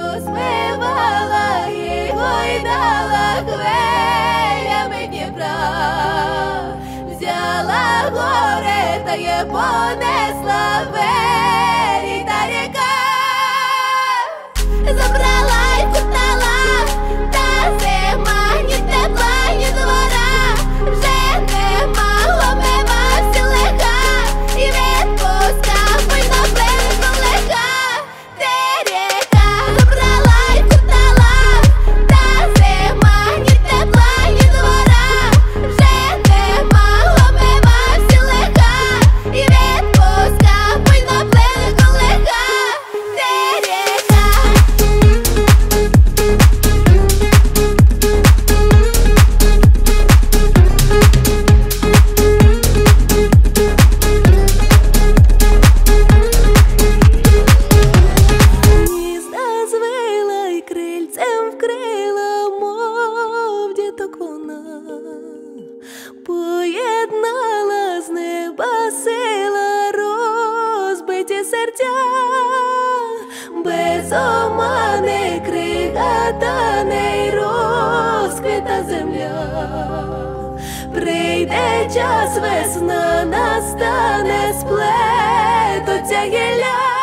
Смивала і гойдала хвилями Дніпра, взяла горе та є понесла вері та ріка, забрала й втоптала, та зима ні тепла, ні двора, вже нема, омивався лиха, і відпускав пильно плинку лиха. Поєднала з неба сила розбиті серця, без омани крига тане й розквіта земля. Прийде час, весна настане, сплетуться гілля.